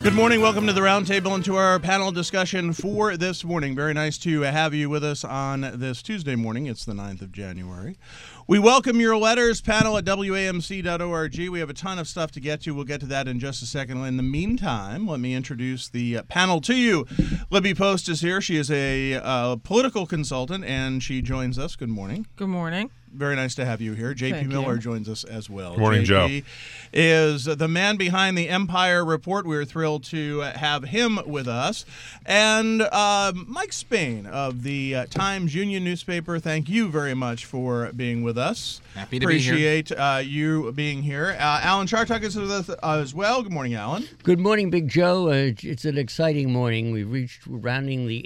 Good morning. Welcome to the Roundtable and to our panel discussion for this morning. Very nice to have you with us on this Tuesday morning. It's the 9th of January. We welcome your letters, panel at WAMC.org. We have a ton of stuff to get to. We'll get to that in just a second. In the meantime, let me introduce the panel to you. Libby Post is here. She is a political consultant, and she joins us. Good morning. Good morning. Very nice to have you here. J.P. Miller joins us as well. Good morning, J.P. is the man behind the Empire Report. We're thrilled to have him with us. And Mike Spain of the Times Union newspaper, thank you very much for being with us. Happy to be here. Appreciate you being here. Alan Chartock is with us as well. Good morning, Alan. Good morning, Big Joe. It's an exciting morning. We're rounding the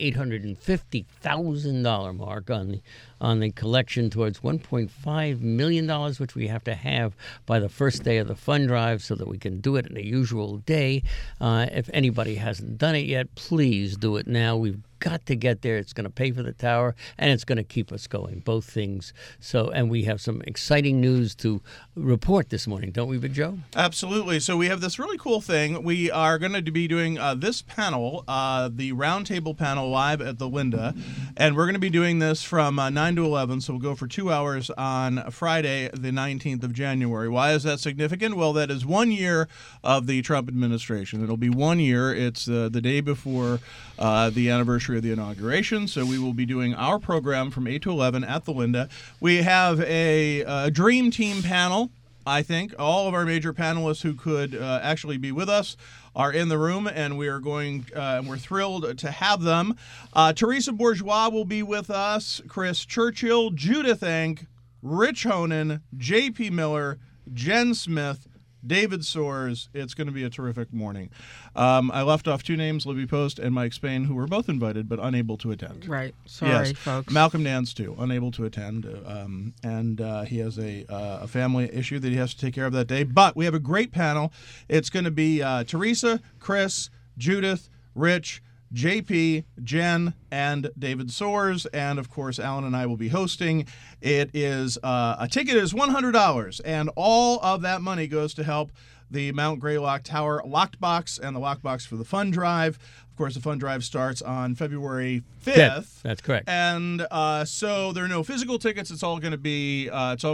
$850,000 mark on the collection towards $1.5 million, which we have to have by the first day of the fund drive so that we can do it in a usual day. If anybody hasn't done it yet, please do it now. We've got to get there. It's going to pay for the tower, and it's going to keep us going, both things. And we have some exciting news to report this morning, don't we, Big Joe? Absolutely. So we have this really cool thing. We are going to be doing this panel, the Roundtable panel, live at the Linda, and we're going to be doing this from 9 to 11, so we'll go for 2 hours on Friday, the 19th of January. Why is that significant? Well, that is 1 year of the Trump administration. It'll be 1 year. It's the day before the anniversary of the inauguration, so we will be doing our program from 8 to 11 at the Linda. We have a dream team panel. I think all of our major panelists who could actually be with us are in the room, and we are going. We're thrilled to have them. Teresa Bourgeois will be with us. Chris Churchill, Judith Enck, Rich Honan, J.P. Miller, Jen Smith, David Soares. It's going to be a terrific morning. I left off two names, Libby Post and Mike Spain, who were both invited but unable to attend. Right. Sorry, yes. folks. Malcolm Nance, too, unable to attend. And he has a family issue that he has to take care of that day. But we have a great panel. It's going to be Teresa, Chris, Judith, Rich, JP, Jen, and David Soares, and of course Alan and I will be hosting. It is a ticket is $100, and all of that money goes to help the Mount Greylock Tower Locked Box and the Locked Box for the Fund Drive. Of course, the Fund Drive starts on February 5th. That's correct. And so there are no physical tickets. It's all going to be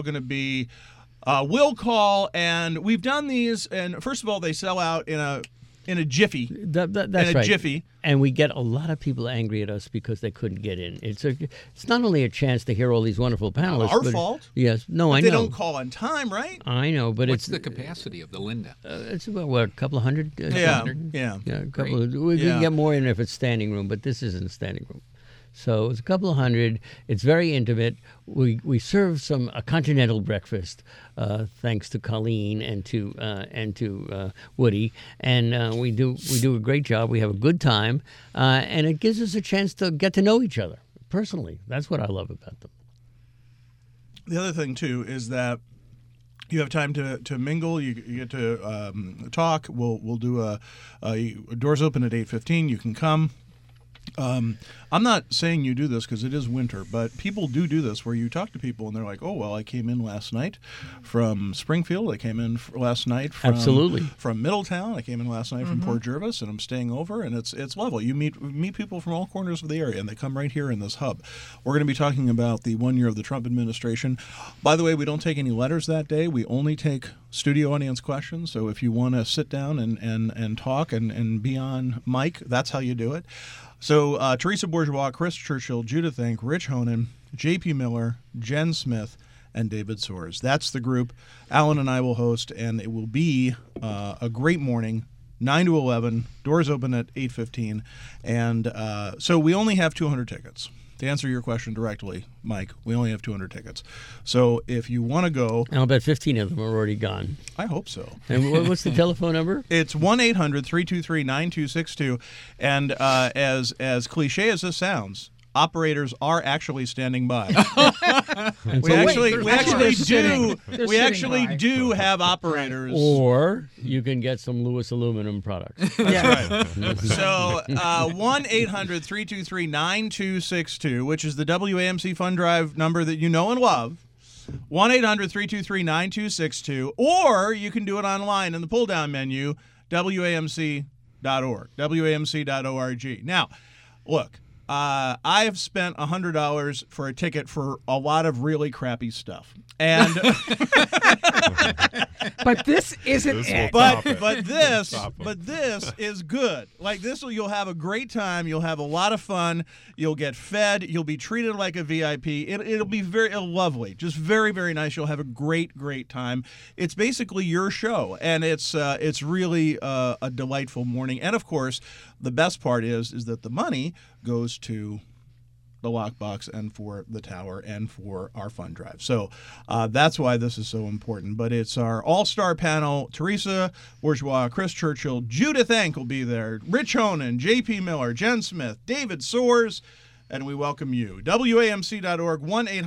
will call, and we've done these. And first of all, they sell out in a jiffy. That's in a right. jiffy. And we get a lot of people angry at us because they couldn't get in. It's not only a chance to hear all these wonderful panelists. Our fault? Yes. No, but I know. They don't call on time, right? I know, but What's the capacity of the Linda? It's about, a couple of hundred? Yeah. A couple of, we can get more in if it's standing room, but this isn't standing room. So it's a couple of hundred. It's very intimate. We serve a continental breakfast, thanks to Colleen and to Woody, and we do a great job. We have a good time, and it gives us a chance to get to know each other personally. That's what I love about them. The other thing too is that you have time to mingle. You get to talk. We'll do doors open at 8:15. You can come. I'm not saying you do this because it is winter, but people do this where you talk to people and they're like, oh, well, I came in last night from Springfield. I came in last night from Middletown. I came in last night from Port Jervis, and I'm staying over, and it's lovely. You meet people from all corners of the area, and they come right here in this hub. We're going to be talking about the 1 year of the Trump administration. By the way, we don't take any letters that day. We only take studio audience questions, so if you want to sit down and talk and be on mic, that's how you do it. So Teresa Bourgeois, Chris Churchill, Judith Enck, Rich Honan, J.P. Miller, Jen Smith, and David Soares. That's the group. Alan and I will host, and it will be a great morning, 9 to 11. Doors open at 8:15. And so we only have 200 tickets. To answer your question directly, Mike, we only have 200 tickets. So if you want to go... I'll bet 15 of them are already gone. I hope so. And what's the telephone number? It's 1-800-323-9262. And as cliche as this sounds, operators are actually standing by. we actually do have operators. Or you can get some Lewis aluminum products. That's right. So 1-800-323-9262, which is the WAMC Fund Drive number that you know and love. 1-800-323-9262. Or you can do it online in the pull-down menu, WAMC.org. WAMC.org. Now, look, I have spent $100 for a ticket for a lot of really crappy stuff. And but this isn't it. But this is good. Like this, you'll have a great time. You'll have a lot of fun. You'll get fed. You'll be treated like a VIP. It'll be very lovely, just very, very nice. You'll have a great time. It's basically your show, and it's really a delightful morning. And of course, the best part is that the money goes to the Lockbox and for the Tower and for our fund drive. So that's why this is so important. But it's our all-star panel. Teresa Bourgeois, Chris Churchill, Judith Enck will be there, Rich Honan, J.P. Miller, Jen Smith, David Soares, and we welcome you. WAMC.org,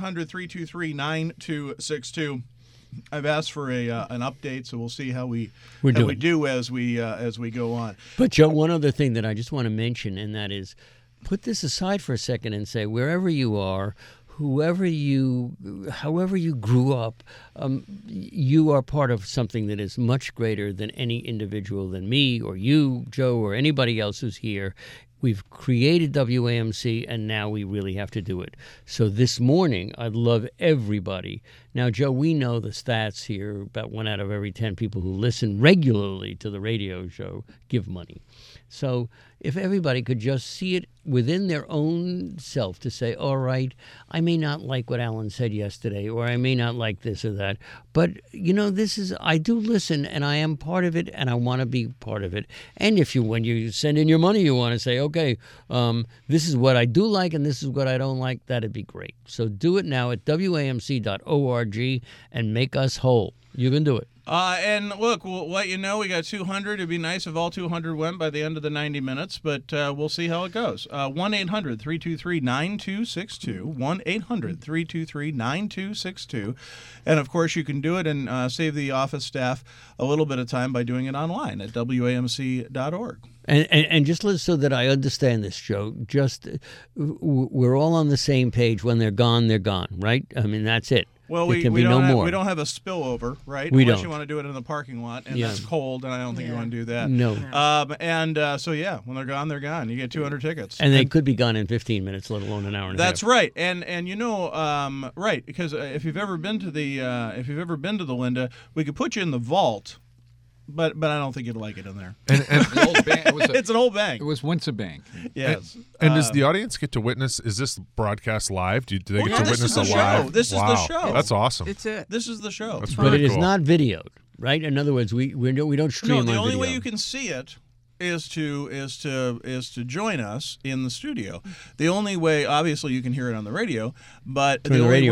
1-800-323-9262. I've asked for an update, so we'll see how we do as we go on. But Joe, one other thing that I just want to mention, and that is, put this aside for a second and say, wherever you are, however you grew up, you are part of something that is much greater than any individual, than me or you, Joe, or anybody else who's here. We've created WAMC, and now we really have to do it. So this morning, I'd love everybody. Now, Joe, we know the stats here. About 1 out of every 10 people who listen regularly to the radio show give money. So if everybody could just see it within their own self to say, all right, I may not like what Alan said yesterday, or I may not like this or that, but, I do listen, and I am part of it, and I want to be part of it. And when you send in your money, you want to say, okay, this is what I do like, and this is what I don't like, that'd be great. So do it now at WAMC.org and make us whole. You can do it. And look, we'll let you know we got 200. It'd be nice if all 200 went by the end of the 90 minutes, but we'll see how it goes. 1-800-323-9262, 1-800-323-9262. And, of course, you can do it and save the office staff a little bit of time by doing it online at WAMC.org. And just so that I understand this, Joe, we're all on the same page. When they're gone, right? I mean, that's it. Well, we don't have a spillover, right? Unless you want to do it in the parking lot, and that's cold, and I don't think you want to do that. No. So when they're gone, they're gone. You get 200 tickets, and they could be gone in 15 minutes, let alone an hour and a half. That's right, and right, because if you've ever been to the Linda, we could put you in the vault. But I don't think you'd like it in there. And the old bank, it's an old bank. It was once a bank. Yes. And does the audience get to witness? Is this broadcast live? Do they get to witness a live? This is the show. That's awesome. It's it. This is the show. That's but really it cool. is not videoed, right? In other words, we don't stream on video. No, the only way you can see it is to join us in the studio. The only way, obviously, you can hear it on the radio, but the only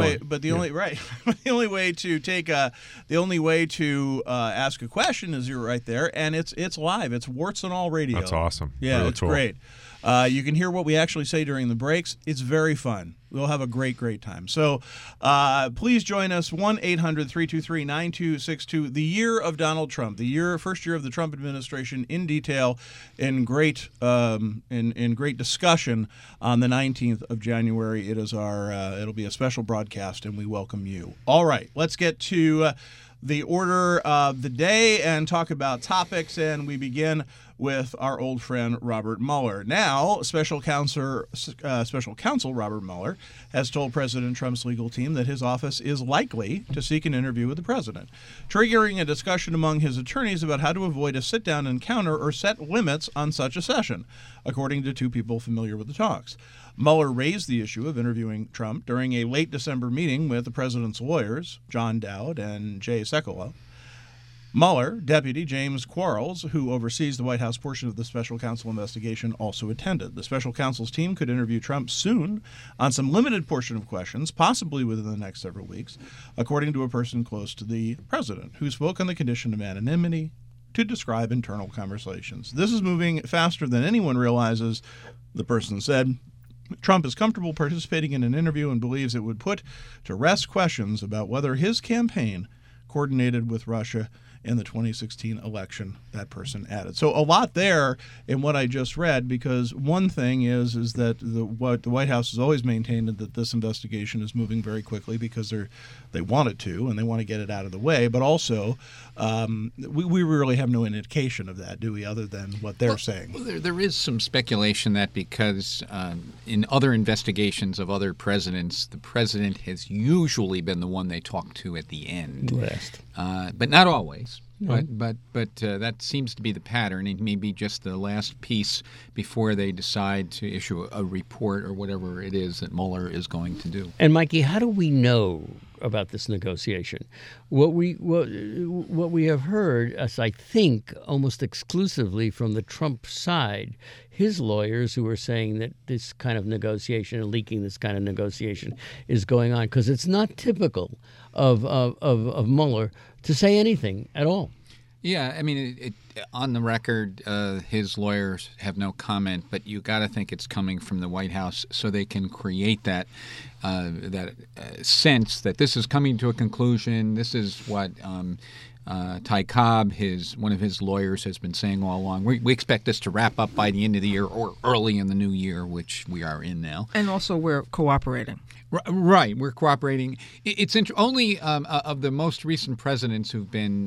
way to ask a question is you're right there, and it's live. It's warts and all radio. That's awesome. Yeah, really it's cool. great. You can hear what we actually say during the breaks. It's very fun. We'll have a great time. So please join us, 1-800-323-9262. The year of Donald Trump, first year of the Trump administration in detail, in great discussion on the 19th of January. It'll be a special broadcast, and we welcome you. All right, let's get to the order of the day and talk about topics, and we begin with our old friend Robert Mueller. Now, Special Counsel Robert Mueller has told President Trump's legal team that his office is likely to seek an interview with the president, triggering a discussion among his attorneys about how to avoid a sit-down encounter or set limits on such a session, according to two people familiar with the talks. Mueller raised the issue of interviewing Trump during a late December meeting with the president's lawyers, John Dowd and Jay Sekulow. Mueller, Deputy James Quarles, who oversees the White House portion of the special counsel investigation, also attended. The special counsel's team could interview Trump soon on some limited portion of questions, possibly within the next several weeks, according to a person close to the president, who spoke on the condition of anonymity to describe internal conversations. This is moving faster than anyone realizes, the person said. Trump is comfortable participating in an interview and believes it would put to rest questions about whether his campaign coordinated with Russia in the 2016 election, that person added. So a lot there in what I just read, because one thing is that what the White House has always maintained that this investigation is moving very quickly because they want it to and they want to get it out of the way. But also, we really have no indication of that, do we, other than what they're saying? Well, there is some speculation that because in other investigations of other presidents, the president has usually been the one they talk to at the end. Last. But not always. No. But that seems to be the pattern. It may be just the last piece before they decide to issue a report or whatever it is that Mueller is going to do. And Mikey, how do we know about this negotiation? What we have heard, as I think, almost exclusively from the Trump side, his lawyers who are saying that this kind of negotiation and leaking this kind of negotiation is going on, because it's not typical of Mueller to say anything at all. Yeah, I mean, on the record, his lawyers have no comment, but you got to think it's coming from the White House, so they can create that sense that this is coming to a conclusion. This is what Ty Cobb, one of his lawyers, has been saying all along. We expect this to wrap up by the end of the year or early in the new year, which we are in now. And also, we're cooperating. Right, we're cooperating. It's only of the most recent presidents who've been,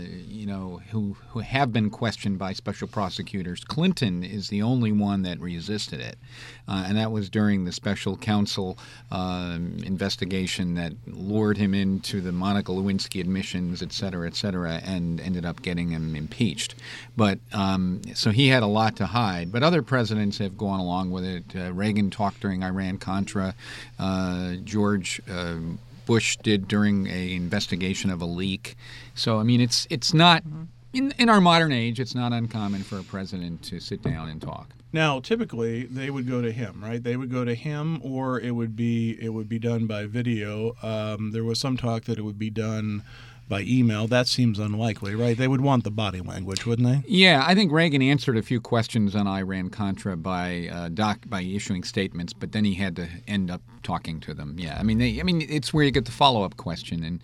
who have been questioned by special prosecutors. Clinton is the only one that resisted it, and that was during the special counsel investigation that lured him into the Monica Lewinsky admissions, et cetera, and ended up getting him impeached. But so he had a lot to hide. But other presidents have gone along with it. Reagan talked during Iran-Contra. George Bush did during an investigation of a leak. So, I mean, it's not, in our modern age, it's not uncommon for a president to sit down and talk. Now, typically, they would go to him, right? They would go to him, or it would be done by video. There was some talk that it would be done by email. That seems unlikely, right? They would want the body language, wouldn't they? Yeah, I think Reagan answered a few questions on Iran-Contra by issuing statements, but then he had to end up talking to them. Yeah, I mean, it's where you get the follow-up question. And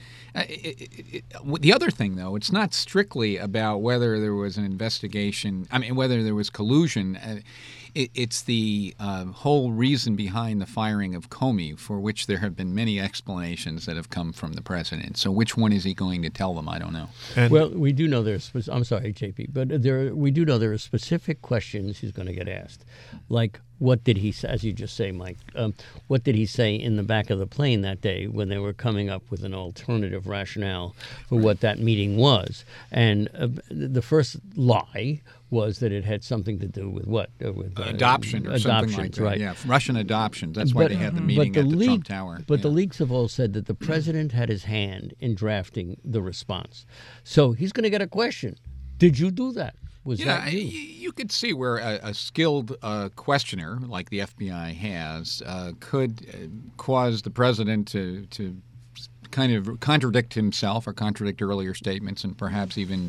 the other thing, though, it's not strictly about whether there was an investigation. I mean, whether there was collusion. It's the whole reason behind the firing of Comey, for which there have been many explanations that have come from the president. So which one is he going to tell them? I don't know. Well, we do know there's. I'm sorry, JP, but we do know there are specific questions he's going to get asked, like what did he say, as you just say, Mike? What did he say in the back of the plane that day when they were coming up with an alternative rationale for what that meeting was? And the first lie was that it had something to do with what? With adoption or something like that. Right. Yeah, Russian adoption. That's why they had the meeting at the Trump Tower. But the leaks have all said that the president had his hand in drafting the response. So he's going to get a question. Did you do that? Was that you? You could see where a skilled questioner, like the FBI has, could cause the president to kind of contradict himself or contradict earlier statements and perhaps even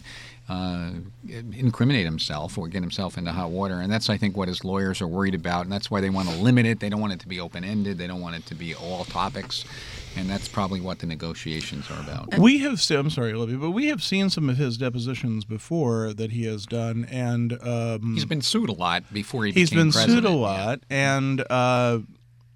incriminate himself or get himself into hot water. And that's, I think, what his lawyers are worried about. And that's why they want to limit it. They don't want it to be open-ended. They don't want it to be all topics. And that's probably what the negotiations are about. We have seen, I'm sorry, Olivia, but we have seen some of his depositions before that he has done, and he's been sued a lot before he became president. He's been sued a lot, and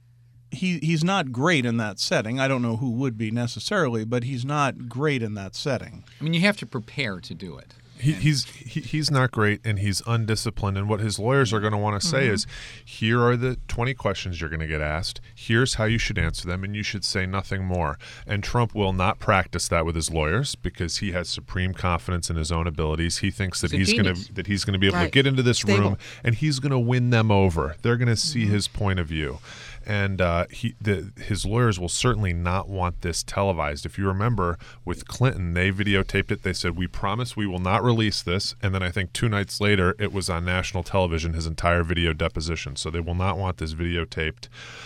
he's not great in that setting. I don't know who would be necessarily, but he's not great in that setting. I mean, you have to prepare to do it. He's not great, and he's undisciplined. And what his lawyers are going to want to say is, here are the 20 questions you're going to get asked. Here's how you should answer them, and you should say nothing more. And Trump will not practice that with his lawyers because he has supreme confidence in his own abilities. He thinks that he's going to be able to get into this room and he's going to win them over. They're going to see his point of view. And his lawyers will certainly not want this televised. If you remember, with Clinton, they videotaped it. They said, we promise we will not release this. And then I think 2 nights later, it was on national television, his entire video deposition. So they will not want this videotaped.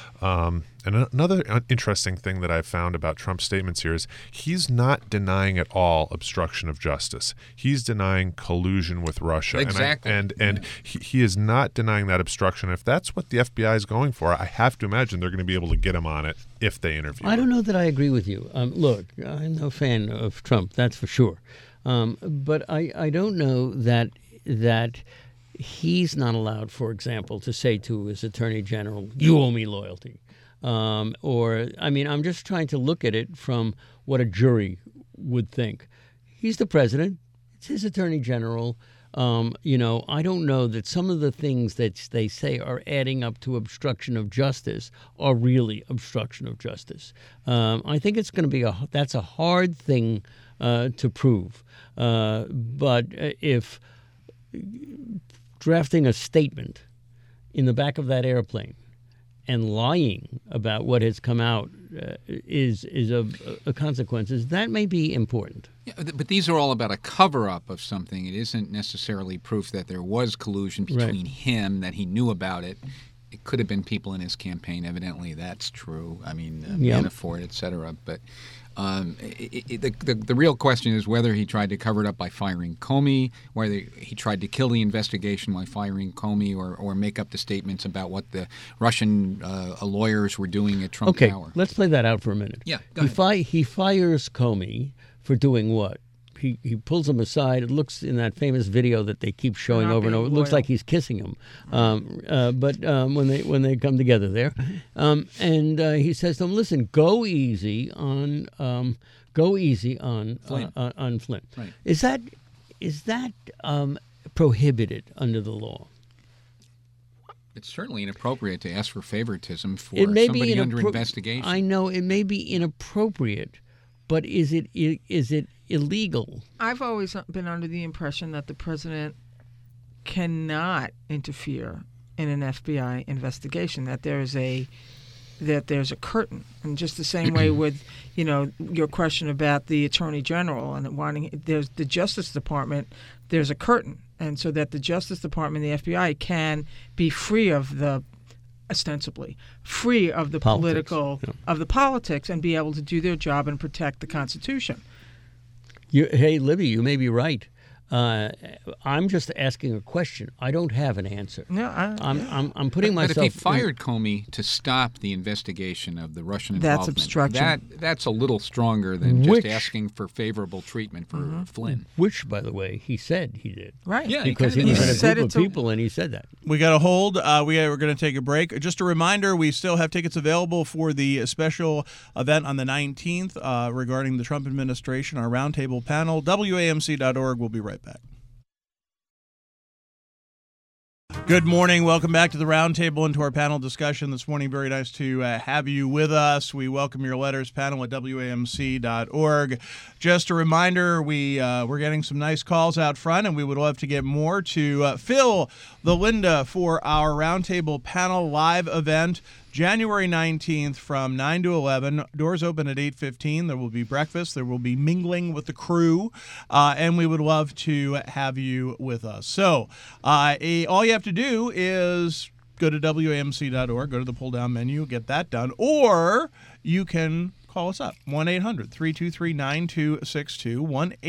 And another interesting thing that I've found about Trump's statements here is he's not denying at all obstruction of justice. He's denying collusion with Russia. Exactly. And he is not denying that obstruction. If that's what the FBI is going for, I have to imagine they're going to be able to get him on it if they interview him. I don't know that I agree with you. Look, I'm no fan of Trump, that's for sure. But I don't know that he's not allowed, for example, to say to his attorney general, "You owe me loyalty." I'm just trying to look at it from what a jury would think. He's the president. It's his attorney general. I don't know that some of the things that they say are adding up to obstruction of justice are really obstruction of justice. I think it's going to be that's a hard thing to prove. But if drafting a statement in the back of that airplane and lying about what has come out is of consequences, that may be important. Yeah, but these are all about a cover-up of something. It isn't necessarily proof that there was collusion between him, that he knew about it. It could have been people in his campaign. Evidently, that's true. Manafort, et cetera. But the real question is whether he tried to cover it up by firing Comey, whether he tried to kill the investigation by firing Comey, or make up the statements about what the Russian lawyers were doing at Trump Tower. Okay, let's play that out for a minute. Yeah, go ahead. He fires Comey for doing what? He pulls him aside. It looks in that famous video that they keep showing over and over. It looks like he's kissing him. But when they come together there, and he says to him, "Listen, go easy on Flynn. On Flynn." Right. Is that prohibited under the law? It's certainly inappropriate to ask for favoritism for It may somebody be under investigation. I know it may be inappropriate, but is it illegal? I've always been under the impression that the president cannot interfere in an FBI investigation, that there's a curtain. And just the same way with, your question about the attorney general and there's the Justice Department, there's a curtain. And so that the Justice Department, the FBI, can be free of ostensibly free of the politics and be able to do their job and protect the Constitution. Hey, Libby, you may be right. I'm just asking a question. I don't have an answer. No, I'm putting myself. But if he fired Comey to stop the investigation of the Russian involvement, that's obstruction. That's a little stronger than just asking for favorable treatment for Flynn. Which, by the way, he said he did. Right. Yeah, because he was in a group of people and he said that. We got to hold. We're going to take a break. Just a reminder, we still have tickets available for the special event on the 19th regarding the Trump administration, our roundtable panel. WAMC.org. We'll be right back. Good morning. Welcome back to the Roundtable and to our panel discussion this morning. Very nice to have you with us. We welcome your letters, panel at WAMC.org. Just a reminder, we're getting some nice calls out front, and we would love to get more to fill the Linda for our Roundtable panel live event. January 19th from 9 to 11. Doors open at 8:15. There will be breakfast. There will be mingling with the crew, and we would love to have you with us. So all you have to do is go to WAMC.org, go to the pull-down menu, get that done, or you can call us up, 1-800-323-9262,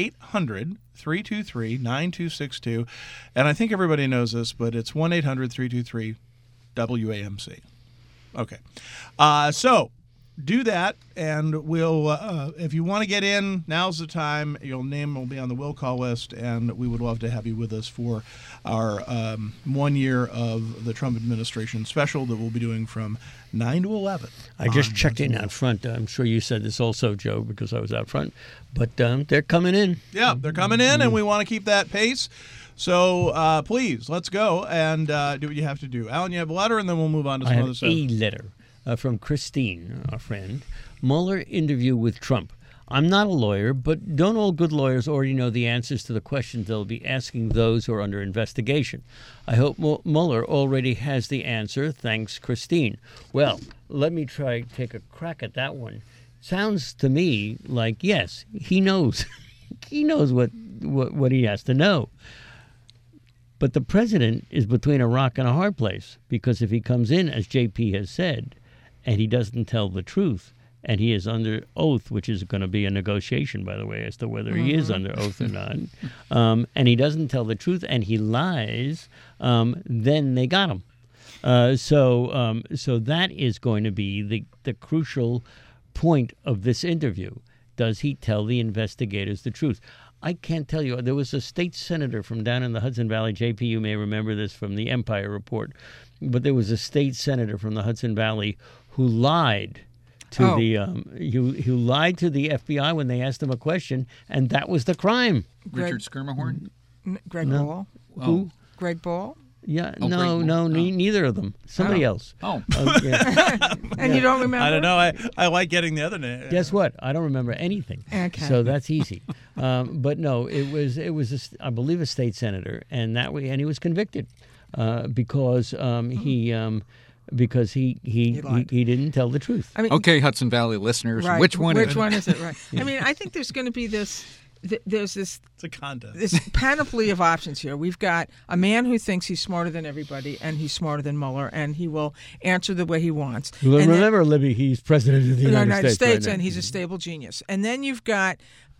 1-800-323-9262. And I think everybody knows this, but it's 1-800-323-WAMC. Okay. So do that, and we'll, if you want to get in, now's the time. Your name will be on the will call list, and we would love to have you with us for our 1 year of the Trump administration special that we'll be doing from 9 to 11. I just checked in out front. I'm sure you said this also, Joe, because I was out front. But they're coming in. Yeah, they're coming in, and we want to keep that pace. So please, let's go and do what you have to do. Alan, you have a letter, and then we'll move on to some other stuff. I have a letter from Christine, our friend. Mueller interview with Trump. I'm not a lawyer, but don't all good lawyers already know the answers to the questions they'll be asking those who are under investigation? I hope Mueller already has the answer. Thanks, Christine. Well, let me take a crack at that one. Sounds to me like, yes, he knows. He knows what he has to know. But the president is between a rock and a hard place, because if he comes in, as JP has said, and he doesn't tell the truth, and he is under oath, which is going to be a negotiation, by the way, as to whether he is under oath or not, and he doesn't tell the truth, and he lies, then they got him. So that is going to be the crucial point of this interview. Does he tell the investigators the truth? I can't tell you. There was a state senator from down in the Hudson Valley. JP, you may remember this from the Empire Report, but there was a state senator from the Hudson Valley who lied to who lied to the FBI when they asked him a question, and that was the crime. Richard Schermerhorn? Greg Ball? Who? Greg Ball? Yeah, Oh, no, neither of them. Somebody else. Oh. Yeah. And you don't remember? I don't know. I like getting the other name. Guess what? I don't remember anything. Okay. So that's easy. But no, it was I believe a state senator, and he was convicted because he lied. he didn't tell the truth. I mean, Okay, Hudson Valley listeners, right. which one is it? Right. I mean, I think there's going to be there's this It's a contest. this panoply of options here. We've got a man who thinks he's smarter than everybody, and he's smarter than Mueller, and he will answer the way he wants. Well, And then- remember, Libby, he's president of the United States right and now. he's a stable genius. And then you've got,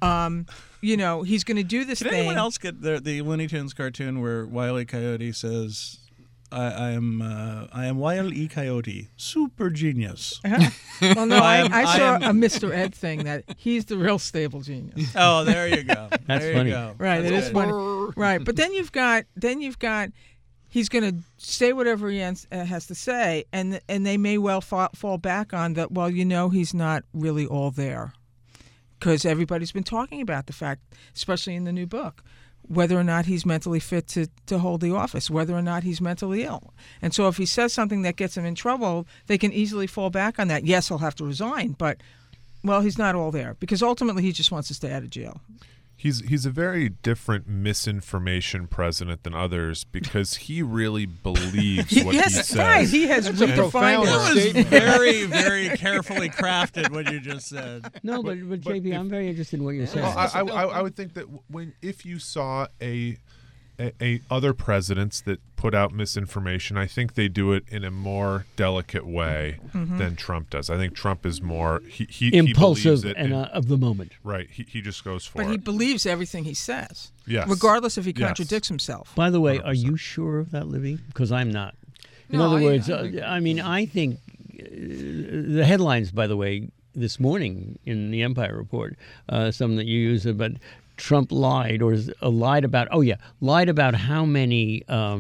he's going to do this Did thing. anyone else get the Looney Tunes cartoon where Wile E. Coyote says, I am Wile E. Coyote, super genius. Well, no, I I saw am- a Mr. Ed thing that he's the real stable genius. Oh, there you go. That's there funny. You go. Right, That's it is good. funny. Right, but then you've got he's going to say whatever he has to say, and they may well fall back on that. Well, he's not really all there, because everybody's been talking about the fact, especially in the new book, whether or not he's mentally fit to hold the office, whether or not he's mentally ill. And so if he says something that gets him in trouble, they can easily fall back on that. Yes, he'll have to resign, but, well, he's not all there, because ultimately he just wants to stay out of jail. He's a very different misinformation president than others because he really believes what he Yes, says. right. He has redefined profound it. That was very, very carefully crafted what you just said. No, but JP, I'm very interested in what you're saying. Well, I would think that if you saw a other presidents that put out misinformation, I think they do it in a more delicate way than Trump does. I think Trump is more he Impulsive believes it and of the moment. right. He just goes for But he it. believes everything he says, Yes. regardless if he Yes. contradicts himself. By the way, are you sure of that, Libby? Because I'm not. In No, other I- words, I I think the headlines, by the way, this morning in the Empire Report, some that you use, but Trump lied lied about how many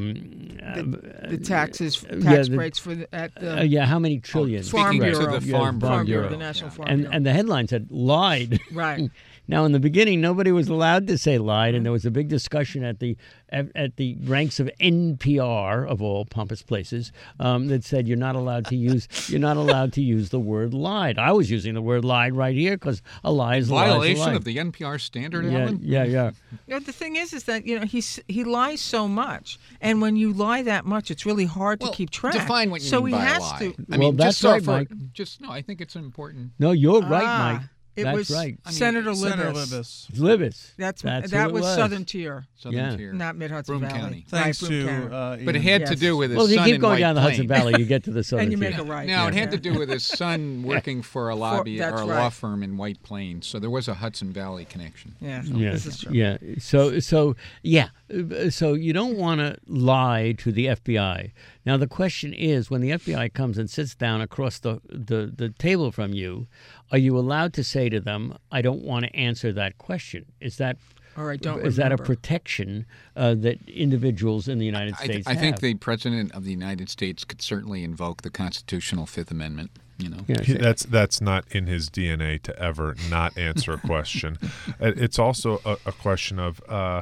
The tax the- breaks for how many trillions. Farm Speaking Bureau. to the Farm Bureau. The National Farm And Bureau. and the headline said lied. Right. Now, in the beginning, nobody was allowed to say lied, and there was a big discussion at the ranks of NPR of all pompous places that said you're not allowed to use the word lied. I was using the word lied right here because a lie is a lie. Violation of the NPR standard, Alan? The thing is that he lies so much, and when you lie that much, it's really hard to keep track. Define what you so mean he by has a lie. to. I mean, that's just so right, Mike. I think it's important. No, you're right, Mike. It That's was right. Senator Libis. Senator Libis. Libis. That who it was Southern Tier, Southern Yeah. tier. not Mid Hudson Broome Valley. County. Thanks right, Broome to County. But it Ian. had to do with his Well, if you son keep in going White down the Hudson Plain. Valley, you get to the southern and you tier. make a right. No, it yeah. had to do with his son working for a lobby that's or a right. law firm in White Plains. So there was a Hudson Valley connection. Yeah, Yeah, this is true. yeah. So you don't want to lie to the FBI. Now the question is, when the FBI comes and sits down across the table from you, are you allowed to say to them, "I don't want to answer that question"? Is that Or I don't is that a remember. protection that individuals in the United States I think have? the President of the United States could certainly invoke the constitutional Fifth Amendment. Yeah, That's not in his DNA to ever not answer a question. It's also a question of,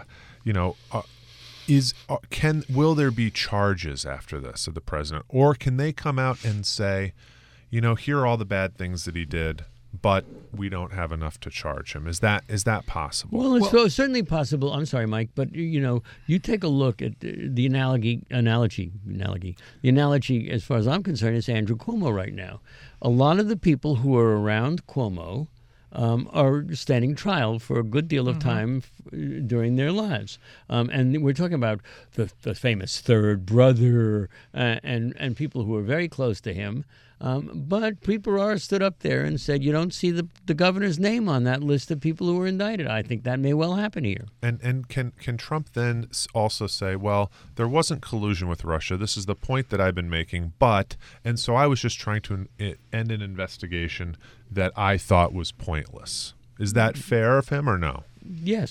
will there be charges after this of the president, or can they come out and say, here are all the bad things that he did, but we don't have enough to charge him? Is that possible? Well, it's certainly possible. I'm sorry, Mike, but you take a look at the analogy. The analogy, as far as I'm concerned, is Andrew Cuomo right now. A lot of the people who are around Cuomo are standing trial for a good deal of time during their lives, and we're talking about the famous third brother and people who are very close to him. But people are stood up there and said, you don't see the governor's name on that list of people who were indicted. I think that may well happen here. And can Trump then also say, well, there wasn't collusion with Russia. This is the point that I've been making, and so I was just trying to end an investigation that I thought was pointless. Is that fair of him or no? Yes.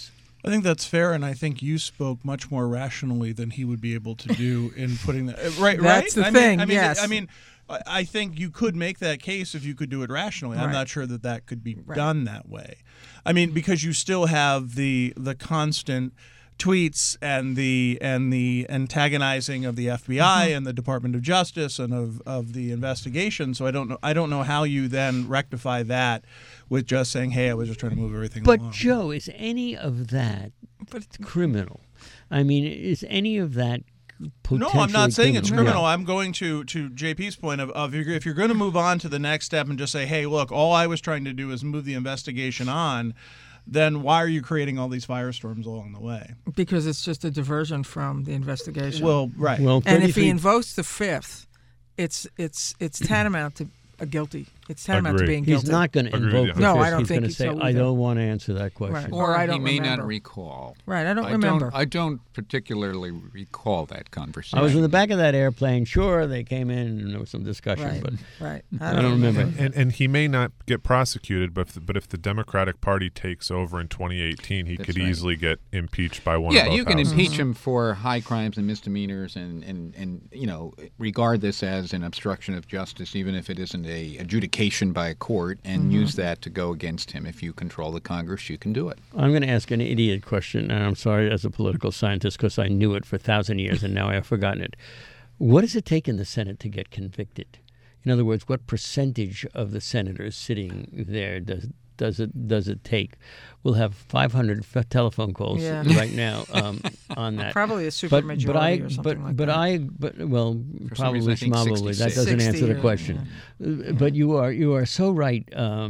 I think that's fair, and I think you spoke much more rationally than he would be able to do in putting that. Right, That's right? the thing, yes. yes. I think you could make that case if you could do it rationally. I'm Right. not sure that could be done that way. I mean, because you still have the constant tweets and the antagonizing of the FBI and the Department of Justice and of the investigation. So I don't know how you then rectify that with just saying, "Hey, I was just trying to move everything along." But Joe, is any of that But criminal? I mean, is any of that No, potentially I'm not saying it's criminal. Yeah. I'm going to JP's point of if you're going to move on to the next step and just say, "Hey, look, all I was trying to do is move the investigation on," then why are you creating all these firestorms along the way? because it's just a diversion from the investigation. Well, right. Well, and if 33 he invokes the fifth, it's tantamount to a guilty. It's tantamount to Agree. being he's guilty. not going to Agreed, invoke yeah. the No, fifth. I don't He's think going to he's say, so "I either. don't want to answer that question." Right. Or I he don't may not remember. recall. Right, I don't remember. I don't particularly recall that conversation. I was in the back of that airplane. Sure, they came in and there was some discussion, Right, but right. I don't remember. And he may not get prosecuted, but if the Democratic Party takes over in 2018, he That's could right. easily get impeached by one. Yeah, of both you can houses. impeach him for high crimes and misdemeanors, and regard this as an obstruction of justice, even if it isn't a adjudication by a court, and use that to go against him. If you control the Congress, you can do it. I'm going to ask an idiot question, and I'm sorry as a political scientist because I knew it for 1,000 years and now I have forgotten it. What does it take in the Senate to get convicted? In other words, what percentage of the senators sitting there does it take? We'll have 500 telephone calls Yeah. right now on that. Probably a supermajority or something like that. But For some probably reason, I think schmobily. That 66. doesn't answer 60 the or- question. But you are so right,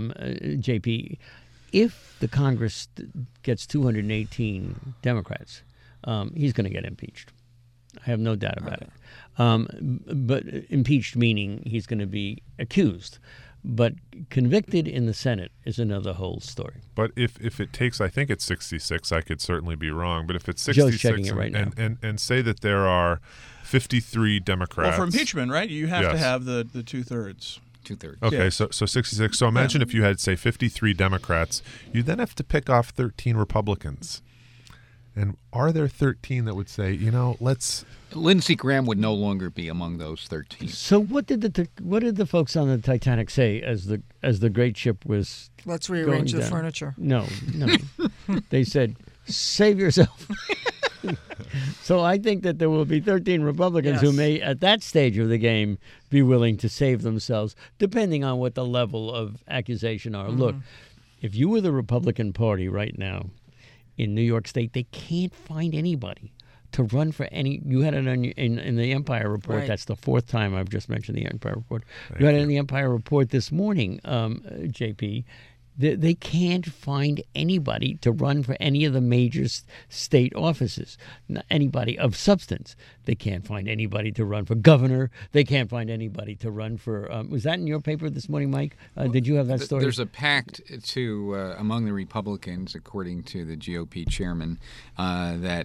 JP. If the Congress gets 218 Democrats, he's going to get impeached. I have no doubt about it. But impeached meaning he's going to be accused. But convicted in the Senate is another whole story. But if it takes, I think it's 66. I could certainly be wrong. But if it's Joe's 66, checking it right now. and say that there are 53 Democrats. Well, for impeachment, right? You have to Yes. have the 2/3. 2/3. Okay, Yeah. so 66. So imagine if you had, say, 53 Democrats, you then have to pick off 13 Republicans. And are there 13 that would say, let's... Lindsey Graham would no longer be among those 13. So what did the folks on the Titanic say as the great ship was Let's rearrange going the down? furniture. No. They said, "Save yourself." So I think that there will be 13 Republicans who Yes. may, at that stage of the game, be willing to save themselves, depending on what the level of accusation are. Look, if you were the Republican Party right now in New York State, they can't find anybody to run for any. You had it in the Empire Report. Right. That's the fourth time I've just mentioned the Empire Report. You had it in the Empire Report this morning, JP. They can't find anybody to run for any of the major state offices, anybody of substance. They can't find anybody to run for governor. They can't find anybody to run for. Was that in your paper this morning, Mike? Did you have that story? There's a pact among the Republicans, according to the GOP chairman, that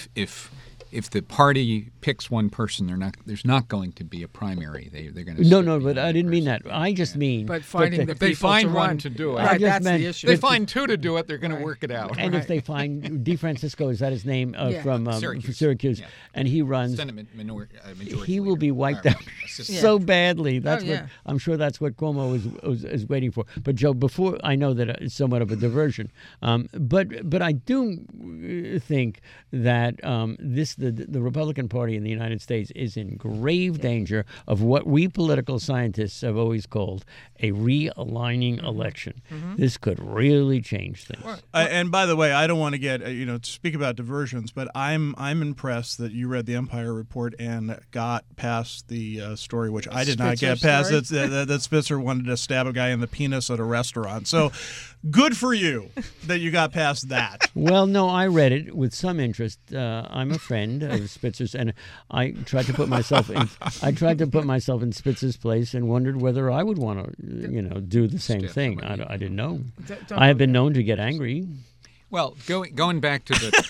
if the party picks one person, there's not going to be a primary. They're going to No, but I didn't mean that. I just mean. But finding the If they people find to one run to do it. I Right, just that's meant the If issue. they find two to do it, they're going to Right. work it out. And if they find DeFrancisco, is that his name, Yeah. from Syracuse. Yeah. and he runs, Senate majority he will leader. be wiped Or out assistant. so badly. That's yeah. what I'm sure. That's what Cuomo is waiting for. But Joe, before I know that it's somewhat of a diversion, but I do think that the Republican Party in the United States is in grave danger of what we political scientists have always called a realigning election. This could really change things. And by the way, I don't want to get to speak about diversions, but I'm impressed that you read the Empire Report and got past the story, which I did not Spitzer get past. story? That Spitzer wanted to stab a guy in the penis at a restaurant. So good for you that you got past that. Well, no, I read it with some interest. I'm a friend of Spitzer's, and I tried to put myself in Spitzer's place and wondered whether I would want to, do the same Step thing. somebody. I didn't know. Don't I have go been there. known to get angry. Well, going back to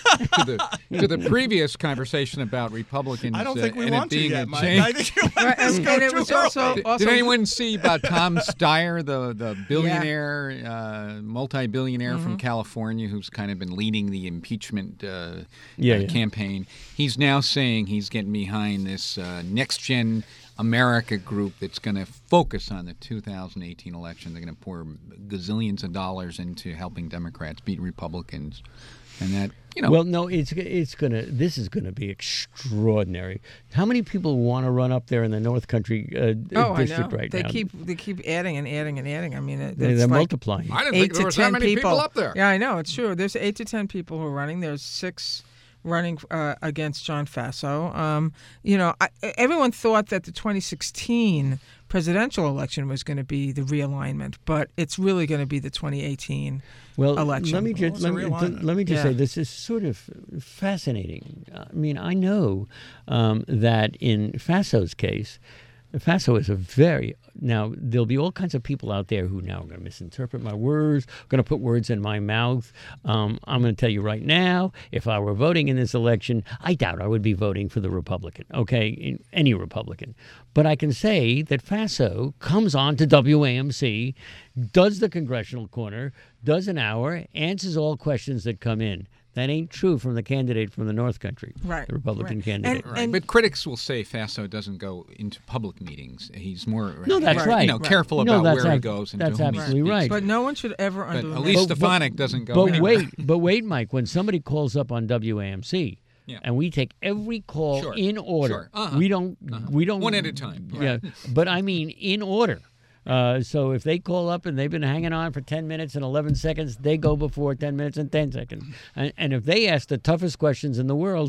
the previous conversation about Republicans, I don't think we and want it to being yet, a Mike. change. I think you might And it was also Did anyone see about Tom Steyer, the billionaire, multi-billionaire from California, who's kind of been leading the impeachment campaign? He's now saying he's getting behind this next-gen America group that's going to focus on the 2018 election. They're going to pour gazillions of dollars into helping Democrats beat Republicans, and that Well, no, this is gonna be extraordinary. How many people want to run up there in the North Country district right now? They keep adding and adding and adding. I mean, They're like multiplying. I didn't 8 think to there was 10 that many people up there. Yeah, I know, it's true. There's 8 to 10 people who are running. There's 6 running against John Faso. Everyone thought that the 2016 presidential election was going to be the realignment, but it's really going to be the 2018 election. Let me just say this is sort of fascinating. I mean, I know that in Faso's case, Faso is now there'll be all kinds of people out there who now are going to misinterpret my words, going to put words in my mouth. I'm going to tell you right now, if I were voting in this election, I doubt I would be voting for the Republican, any Republican. But I can say that Faso comes on to WAMC, does the Congressional Corner, does an hour, answers all questions that come in. That ain't true from the candidate from the North Country, right, the Republican candidate. But critics will say Faso doesn't go into public meetings. He's more careful about where he goes and that's to whom absolutely he speaks. right. But no one should ever But underestimate. Elise Stefanik doesn't go anywhere. But wait, Mike. When somebody calls up on WAMC, and we take every call in order, we don't one at a time. Yeah, but I mean in order. So if they call up and they've been hanging on for 10 minutes and 11 seconds, they go before 10 minutes and 10 seconds. And if they ask the toughest questions in the world,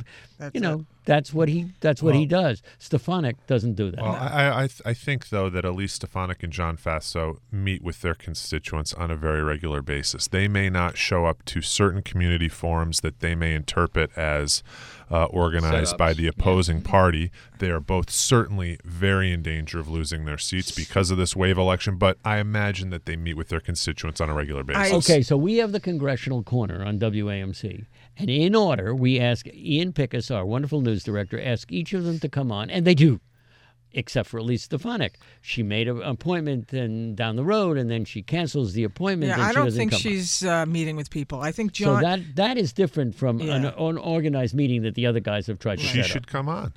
that's what he does. Stefanik doesn't do that. Well, I think, though, that Elise Stefanik and John Faso meet with their constituents on a very regular basis. They may not show up to certain community forums that they may interpret as organized by the opposing party. They are both certainly very in danger of losing their seats because of this wave election, but I imagine that they meet with their constituents on a regular basis. Okay, so we have the Congressional Corner on WAMC. And in order, we ask Ian Pickus, our wonderful news director, ask each of them to come on, and they do, except for Elise Stefanik. She made an appointment down the road, and then she cancels the appointment. Yeah, and I she don't doesn't think come she's meeting with people. I think John. So that is different from an organized meeting that the other guys have tried to set She up. should come on.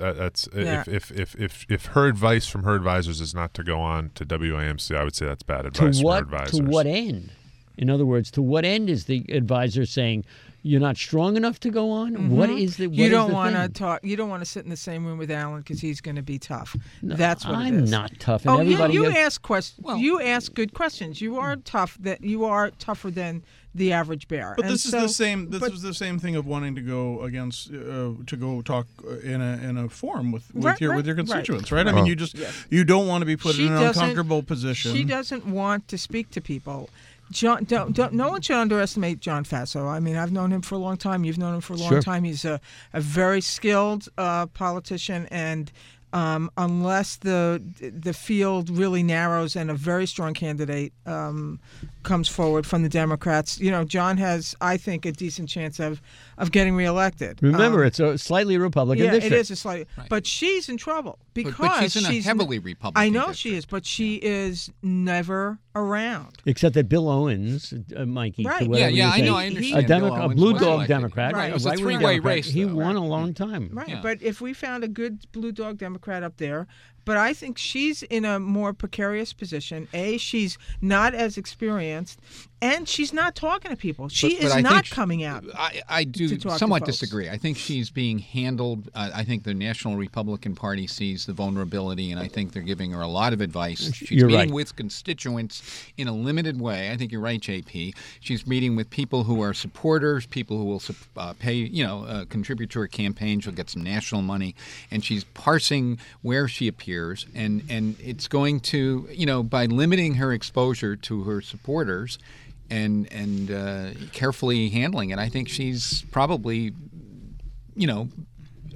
If her advice from her advisors is not to go on to WAMC, I would say that's bad advice from her advisors. To what end? In other words, to what end is the advisor saying you're not strong enough to go on? Mm-hmm. What is the? You don't want to talk. You don't want to sit in the same room with Alan because he's going to be tough. No, that's what I'm it is. not tough. And you ask questions. You ask good questions. You are tough. That you are tougher than the average bear. But this is the same. This was the same thing of wanting to go against to go talk in a forum with your constituents, right? I mean, you don't want to be put in an uncomfortable position. She doesn't want to speak to people. John, no one should underestimate John Faso. I mean, I've known him for a long time. You've known him for a long time. He's a very skilled politician, and unless the field really narrows and a very strong candidate comes forward from the Democrats, John has, I think, a decent chance of getting reelected. Remember, it's a slightly Republican district. It is a slightly, but she's in trouble because but she's in a heavily Republican. I know district. she is, but she is never around. Except that Bill Owens, Mikey, right? I know. I understand. A blue dog Democrat, right? It was a three-way race. He won a long time, right? Yeah. But if we found a good blue dog Democrat up there. But I think she's in a more precarious position. She's not as experienced, and she's not talking to people. She is not coming out. I do somewhat disagree. I think she's being handled. I think the National Republican Party sees the vulnerability, and I think they're giving her a lot of advice. She's meeting with constituents in a limited way. I think you're right, JP. She's meeting with people who are supporters, people who will pay, contribute to her campaign. She'll get some national money, and she's parsing where she appears. And it's going to, by limiting her exposure to her supporters and carefully handling it, I think she's probably,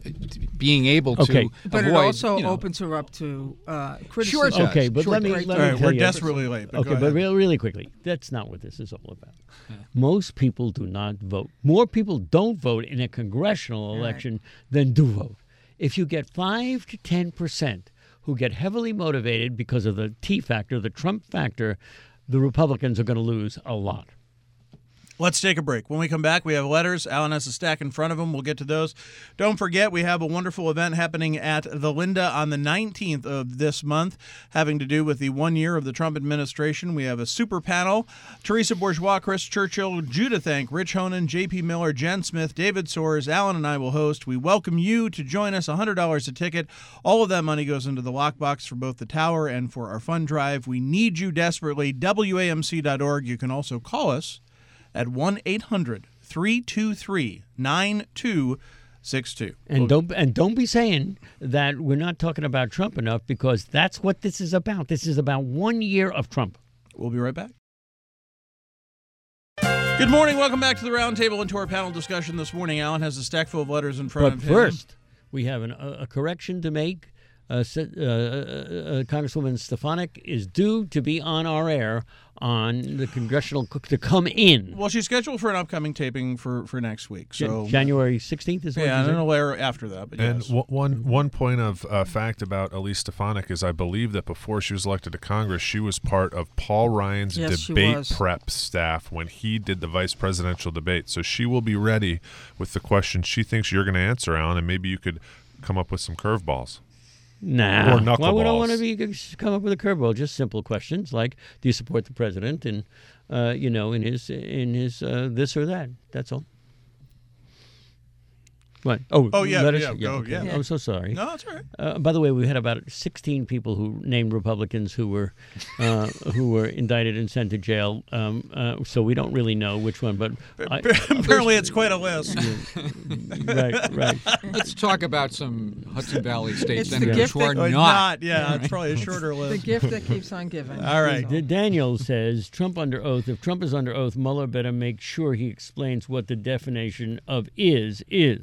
being able to Okay. But avoid, it also you know, opens her up to criticism. Sure it does. Okay, but Sure, let me great. let All me right, tell we're you. desperately late. But Okay, go but ahead. really quickly, that's not what this is all about. Most people do not vote. More people don't vote in a congressional election than do vote. If you get 5 to 10% who get heavily motivated because of the T factor, the Trump factor, the Republicans are going to lose a lot. Let's take a break. When we come back, we have letters. Alan has a stack in front of him. We'll get to those. Don't forget, we have a wonderful event happening at the Linda on the 19th of this month, having to do with the 1 year of the Trump administration. We have a super panel. Teresa Bourgeois, Chris Churchill, Judah Thank, Rich Honan, J.P. Miller, Jen Smith, David Soares. Alan and I will host. We welcome you to join us. $100 a ticket. All of that money goes into the lockbox for both the tower and for our fund drive. We need you desperately. WAMC.org. You can also call us at 1-800-323-9262. And don't be saying that we're not talking about Trump enough, because that's what this is about. This is about 1 year of Trump. We'll be right back. Good morning. Welcome back to the roundtable and to our panel discussion this morning. Alan has a stack full of letters in front But of him. first, we have a correction to make. Congresswoman Stefanik is due to be on our air on the congressional to come in. Well, she's scheduled for an upcoming taping for next week. So January 16th is what yeah, you I said? don't know where after that, but And yes. one point of fact about Elise Stefanik is I believe that before she was elected to Congress, she was part of Paul Ryan's Yes, she debate was. prep staff when he did the vice presidential debate. So she will be ready with the questions she thinks you're going to answer, Alan, and maybe you could come up with some curveballs. Nah. Or knuckleballs. Well, we don't want to come up with a curveball. Just simple questions like, do you support the president? And in his this or that. That's all. What? Oh, yeah, letters? yeah, go, okay. yeah. I'm so sorry. No, that's all right. By the way, we had about 16 people who named Republicans who were indicted and sent to jail. So we don't really know which one, but Apparently, it's quite a list. right. Let's talk about some Hudson Valley State It's the senators gift who are that- not. Yeah, it's probably a shorter The list. gift that keeps on giving. All right. Daniel says, Trump under oath. If Trump is under oath, Mueller better make sure he explains what the definition of is.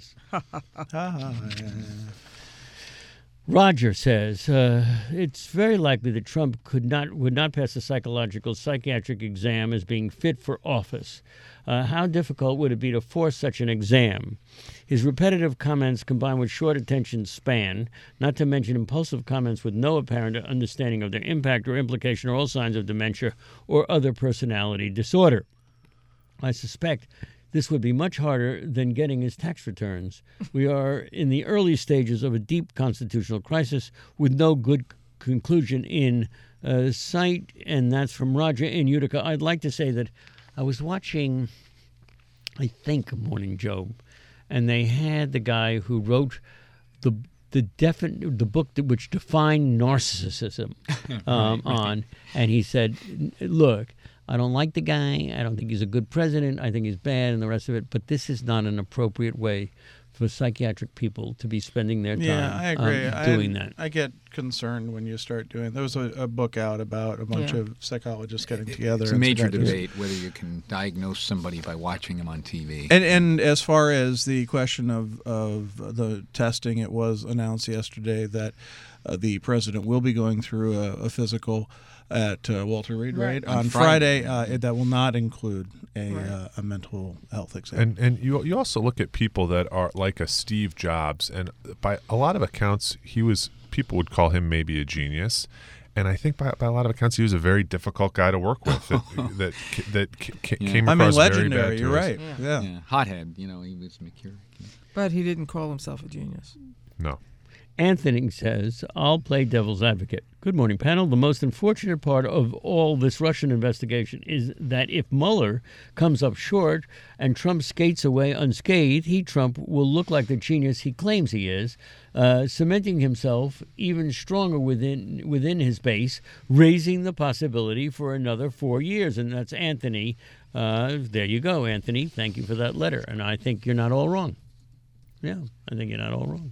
Roger says, it's very likely that Trump would not pass a psychiatric exam as being fit for office. How difficult would it be to force such an exam? His repetitive comments combined with short attention span, not to mention impulsive comments with no apparent understanding of their impact or implication, are all signs of dementia or other personality disorder. I suspect this would be much harder than getting his tax returns. We are in the early stages of a deep constitutional crisis with no good conclusion in sight, and that's from Roger in Utica. I'd like to say that I was watching, I think, Morning Joe, and they had the guy who wrote the book which defined narcissism on, and he said, look, I don't like the guy. I don't think he's a good president. I think he's bad and the rest of it. But this is not an appropriate way for psychiatric people to be spending their time I agree. doing that. I get concerned when you start doing. There was a book out about a bunch of psychologists getting together. It's a and major psychiatrists. debate whether you can diagnose somebody by watching him on TV. And as far as the question of the testing, it was announced yesterday that the president will be going through a physical at Walter Reed, right? On Friday. That will not include a mental health exam. And you also look at people that are like a Steve Jobs, and by a lot of accounts, people would call him maybe a genius. And I think by a lot of accounts, he was a very difficult guy to work with. That came across legendary. very bad. You're right. Yeah. Hothead. He was Mercuric. But he didn't call himself a genius. No. Anthony says, I'll play devil's advocate. Good morning, panel. The most unfortunate part of all this Russian investigation is that if Mueller comes up short and Trump skates away unscathed, Trump, will look like the genius he claims he is, cementing himself even stronger within his base, raising the possibility for another 4 years. And that's Anthony. There you go, Anthony. Thank you for that letter. And I think you're not all wrong. Yeah, I think you're not all wrong.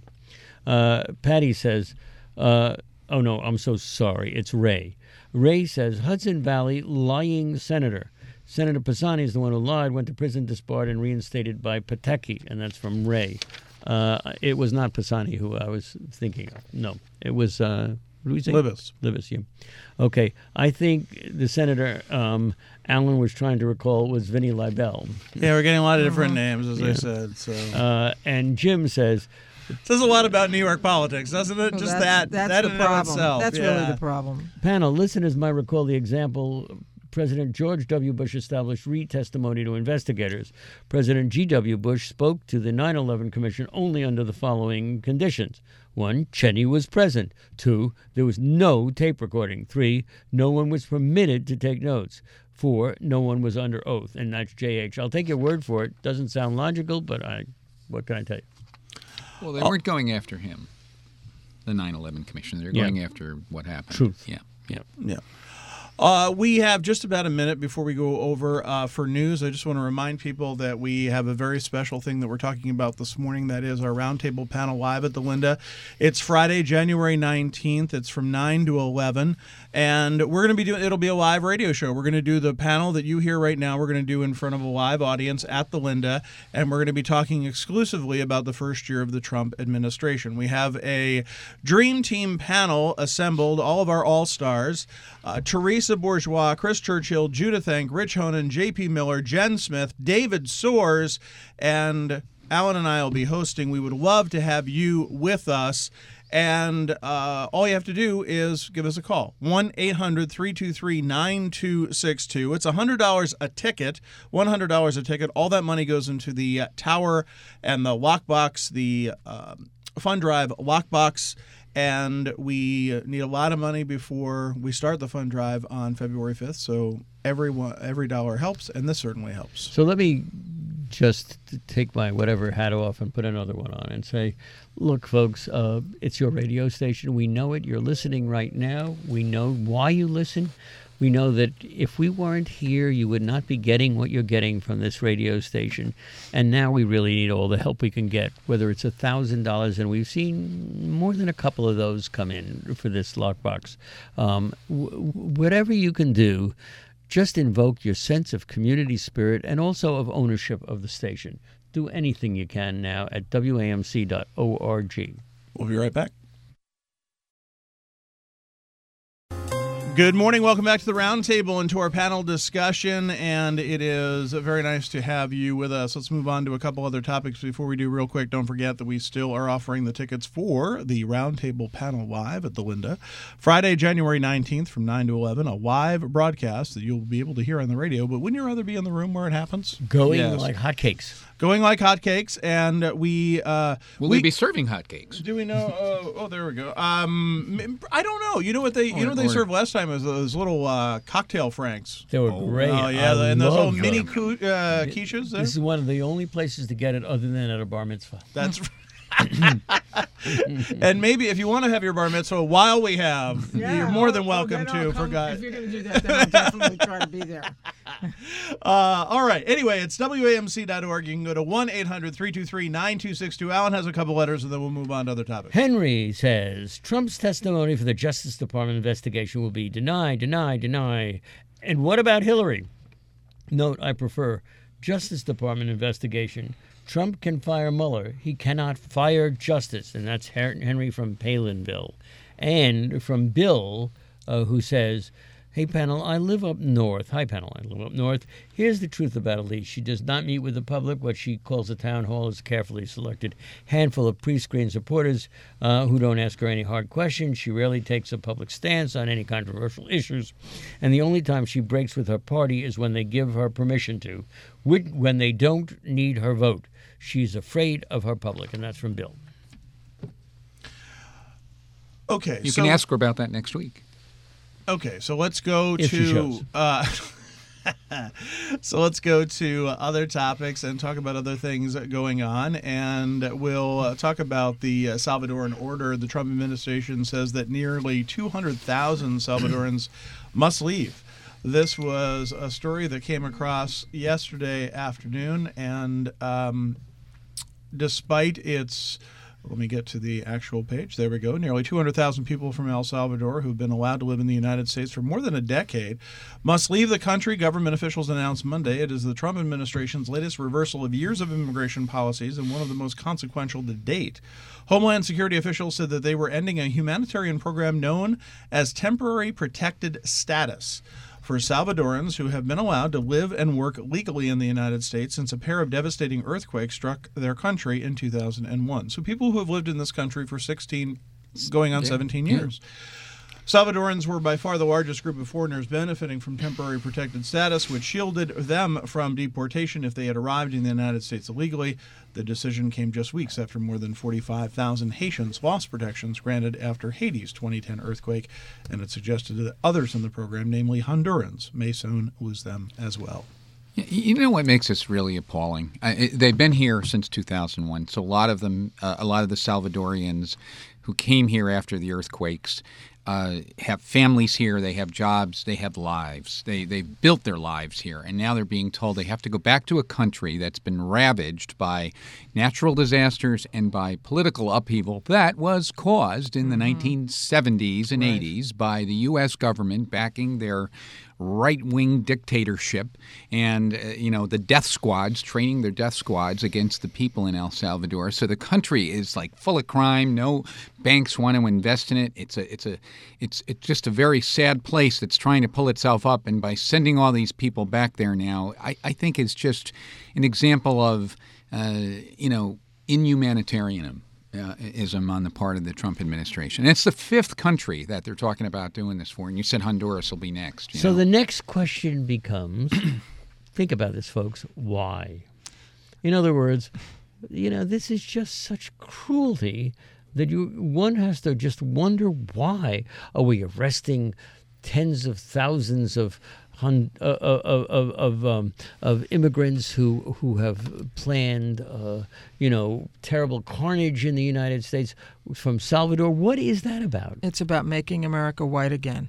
Patty says, oh no, I'm so sorry. It's Ray. Ray says, Hudson Valley lying senator. Senator Pisani is the one who lied, went to prison, disbarred, and reinstated by Pateki. And that's from Ray. It was not Pisani who I was thinking of. No, it was what do we say? Libous. Libous, yeah. Okay, I think the senator Alan was trying to recall was Vinnie Libel. Yeah, we're getting a lot of different names, as I said. So. And Jim says. It says a lot about New York politics, doesn't it? Well, Just that's that the in and problem. of itself. That's really the problem. Panel listeners might recall the example President George W. Bush established re-testimony to investigators. President G.W. Bush spoke to the 9/11 Commission only under the following conditions. 1, Cheney was present. 2, there was no tape recording. 3, no one was permitted to take notes. 4, no one was under oath. And that's J.H. I'll take your word for it. Doesn't sound logical, but what can I tell you? Well, they weren't going after him, the 9/11 Commission. They're going after what happened. Truth. Yeah. We have just about a minute before we go over for news. I just want to remind people that we have a very special thing that we're talking about this morning. That is our Roundtable Panel Live at the Linda. It's Friday, January 19th. It's from 9 to 11. And we're going to be doing, it'll be a live radio show. We're going to do the panel that you hear right now. We're going to do in front of a live audience at the Linda. And we're going to be talking exclusively about the first year of the Trump administration. We have a dream team panel assembled, all of our all-stars. Teresa Bourgeois, Chris Churchill, Judith Enck, Rich Honan, J.P. Miller, Jen Smith, David Soares, and Alan and I will be hosting. We would love to have you with us. And all you have to do is give us a call, 1-800-323-9262. It's $100 a ticket, $100 a ticket. All that money goes into the Tower and the Lockbox, the Fund Drive Lockbox. And we need a lot of money before we start the fund drive on February 5th. So every dollar helps, and this certainly helps. So let me just take my whatever hat off and put another one on and say, look, folks, it's your radio station. We know it. You're listening right now. We know why you listen. We know that if we weren't here, you would not be getting what you're getting from this radio station. And now we really need all the help we can get, whether it's $1,000, and we've seen more than a couple of those come in for this lockbox. Whatever you can do, just invoke your sense of community spirit and also of ownership of the station. Do anything you can now at WAMC.org. We'll be right back. Good morning. Welcome back to the Roundtable and to our panel discussion. And it is very nice to have you with us. Let's move on to a couple other topics before we do real quick. Don't forget that we still are offering the tickets for the Roundtable Panel Live at the Linda. Friday, January 19th from 9 to 11, a live broadcast that you'll be able to hear on the radio. But wouldn't you rather be in the room where it happens? Going like hotcakes. Going like hotcakes, and we will we be serving hotcakes? Do we know? Oh, there we go. I don't know. You know what they they served last time is those little cocktail franks. They were great. Oh yeah, and those little mini quiches. This is one of the only places to get it other than at a bar mitzvah. That's right. And maybe if you want to have your bar mitzvah while we have, you're more than welcome to. For guys, if you're going to do that, then I'll definitely try to be there. All right. Anyway, it's WAMC.org. You can go to 1-800-323-9262. Alan has a couple letters, and then we'll move on to other topics. Henry says Trump's testimony for the Justice Department investigation will be deny. And what about Hillary? Note, I prefer Justice Department investigation. Trump can fire Mueller. He cannot fire justice. And that's Henry from Palinville. And from Bill, who says, hey, panel, I live up north. Hi, panel, I live up north. Here's the truth about Elise. She does not meet with the public. What she calls a town hall is a carefully selected handful of pre-screened supporters who don't ask her any hard questions. She rarely takes a public stance on any controversial issues. And the only time she breaks with her party is when they give her permission to, when they don't need her vote. She's afraid of her public, and that's from Bill. Okay. You can ask her about that next week. Okay, so let's go if she shows. So let's go to other topics and talk about other things going on. And we'll talk about the Salvadoran order. The Trump administration says that nearly 200,000 Salvadorans must leave. This was a story that came across yesterday afternoon, and despite its Let me get to the actual page. There we go. Nearly 200,000 people from El Salvador who've been allowed to live in the United States for more than a decade must leave the country, government officials announced Monday. It is the Trump administration's latest reversal of years of immigration policies and one of the most consequential to date. Homeland Security officials said that they were ending a humanitarian program known as Temporary Protected Status for Salvadorans who have been allowed to live and work legally in the United States since a pair of devastating earthquakes struck their country in 2001. So people who have lived in this country for 16, going on 17 years. Salvadorans were by far the largest group of foreigners benefiting from temporary protected status, which shielded them from deportation if they had arrived in the United States illegally. The decision came just weeks after more than 45,000 Haitians lost protections granted after Haiti's 2010 earthquake, and it suggested that others in the program, namely Hondurans, may soon lose them as well. You know what makes this really appalling? They've been here since 2001, so a lot of them, a lot of the Salvadorians who came here after the earthquakes have families here, they have jobs, they have lives. They've built their lives here, and now they're being told they have to go back to a country that's been ravaged by natural disasters and by political upheaval that was caused in the 1970s and 80s by the U.S. government backing their right-wing dictatorship and, the death squads, training their death squads against the people in El Salvador. So the country is like full of crime. No banks want to invest in it. It's just a very sad place that's trying to pull itself up. And by sending all these people back there now, I think it's just an example of, inhumanitarianism. Ism on the part of the Trump administration. And it's the fifth country that they're talking about doing this for. And you said Honduras will be next. So the next question becomes, think about this, folks, why? In other words, this is just such cruelty that one has to just wonder why. Are we arresting tens of thousands of immigrants who have planned, terrible carnage in the United States from Salvador? What is that about? It's about making America white again.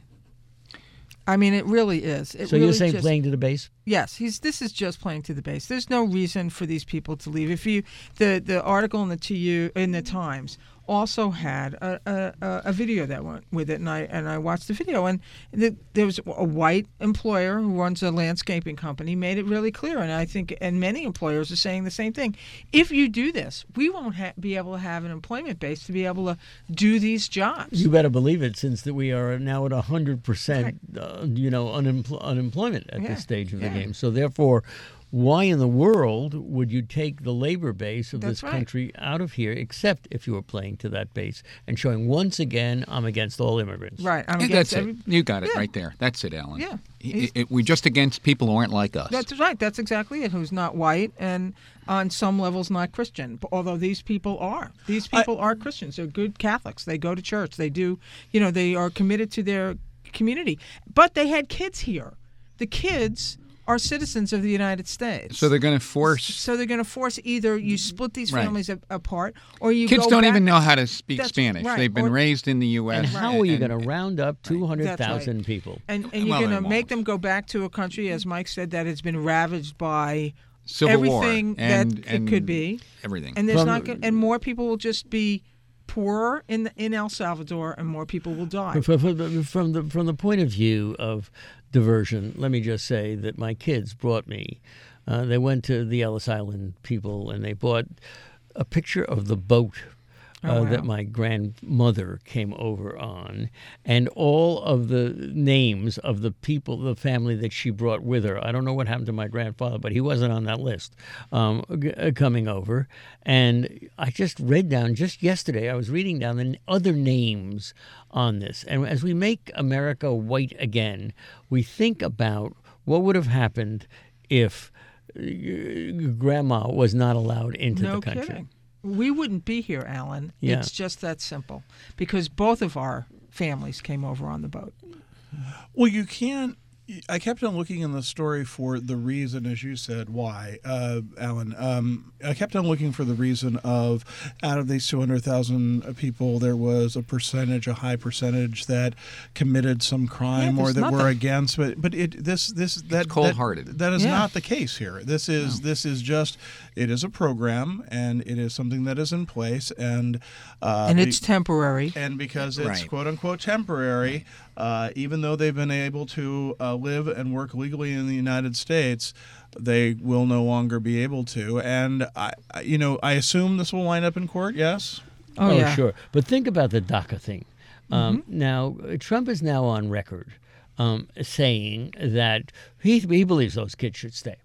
I mean, it really is. So you're saying playing to the base? Yes, this is just playing to the base. There's no reason for these people to leave. If the article in the Times also had a video that went with it, and I watched the video, and there was a white employer who runs a landscaping company made it really clear, and I think many employers are saying the same thing. If you do this, we won't be able to have an employment base to be able to do these jobs. You better believe it, since that we are now at 100%, unemployment at this stage of the game. So therefore, why in the world would you take the labor base of this country out of here, except if you were playing to that base and showing once again, I'm against all immigrants. Right. That's it. You got it right there. That's it, Alan. Yeah. We're just against people who aren't like us. That's right. That's exactly it. Who's not white and on some levels not Christian. Although these people are. These people are Christians. They're good Catholics. They go to church. They do, they are committed to their community. But they had kids here. The kids are citizens of the United States. So they're going to force... either you split these families apart, or you Kids go don't back. even know how to speak Spanish. Right. They've been raised in the U.S. And how are you going to round up 200,000 people? And you're going to make them go back to a country, as Mike said, that has been ravaged by Civil everything war and it could be. Everything. And and more people will just be poorer in El Salvador, and more people will die. From the point of view of diversion, let me just say that my kids brought me. They went to the Ellis Island people, and they bought a picture of the boat that my grandmother came over on, and all of the names of the people, the family that she brought with her. I don't know what happened to my grandfather, but he wasn't on that list coming over. And I just read down, just yesterday, I was reading down the other names on this. And as we make America white again, we think about what would have happened if Grandma was not allowed into the country. No kidding. We wouldn't be here, Alan. Yeah. It's just that simple. Because both of our families came over on the boat. Well, you can't I kept on looking in the story for the reason, as you said, why, Alan. I kept on looking for the reason of, out of these 200,000 people, there was a high percentage that committed some crime or that were against. But that cold-hearted. That is not the case here. This is just, it is a program, and it is something that is in place, and it's temporary. And because it's quote unquote temporary, even though they've been able to live and work legally in the United States, they will no longer be able to. And I assume this will line up in court. Yes. Oh yeah. Sure. But think about the DACA thing. Now, Trump is now on record saying that he believes those kids should stay,